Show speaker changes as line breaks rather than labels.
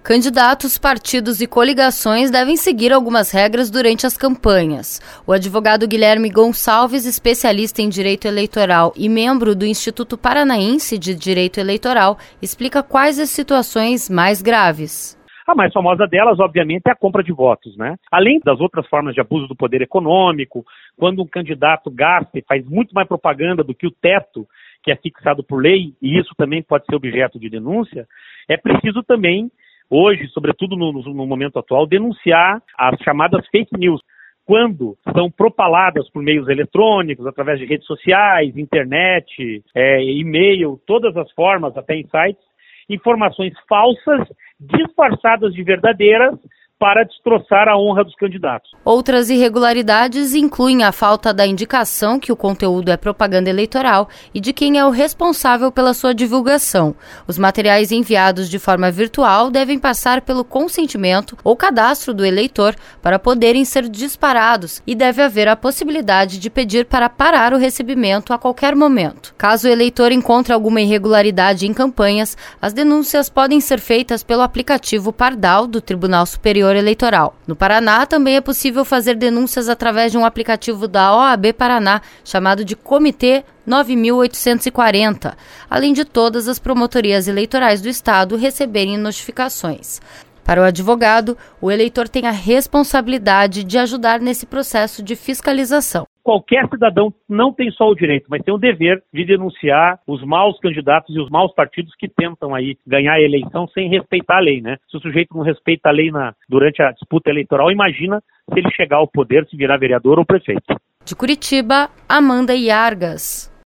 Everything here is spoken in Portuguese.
Candidatos, partidos e coligações devem seguir algumas regras durante as campanhas. O advogado Guilherme Gonçalves, especialista em direito eleitoral e membro do Instituto Paranaense de Direito Eleitoral, explica quais as situações mais graves.
A mais famosa delas, obviamente, é a compra de votos, né? Além das outras formas de abuso do poder econômico, quando um candidato gasta e faz muito mais propaganda do que o teto que é fixado por lei, e isso também pode ser objeto de denúncia, é preciso também, hoje, sobretudo no momento atual, denunciar as chamadas fake news, quando são propaladas por meios eletrônicos, através de redes sociais, internet, e-mail, todas as formas, até em sites, informações falsas, disfarçadas de verdadeiras, para destroçar a honra dos candidatos.
Outras irregularidades incluem a falta da indicação que o conteúdo é propaganda eleitoral e de quem é o responsável pela sua divulgação. Os materiais enviados de forma virtual devem passar pelo consentimento ou cadastro do eleitor para poderem ser disparados e deve haver a possibilidade de pedir para parar o recebimento a qualquer momento. Caso o eleitor encontre alguma irregularidade em campanhas, as denúncias podem ser feitas pelo aplicativo Pardal do Tribunal Superior Eleitoral. No Paraná, também é possível fazer denúncias através de um aplicativo da OAB Paraná, chamado de Comitê 9840, além de todas as promotorias eleitorais do estado receberem notificações. Para o advogado, o eleitor tem a responsabilidade de ajudar nesse processo de fiscalização.
Qualquer cidadão não tem só o direito, mas tem o dever de denunciar os maus candidatos e os maus partidos que tentam aí ganhar a eleição sem respeitar a lei, né? Se o sujeito não respeita a lei durante a disputa eleitoral, imagina se ele chegar ao poder, se virar vereador ou prefeito.
De Curitiba, Amanda Iargas.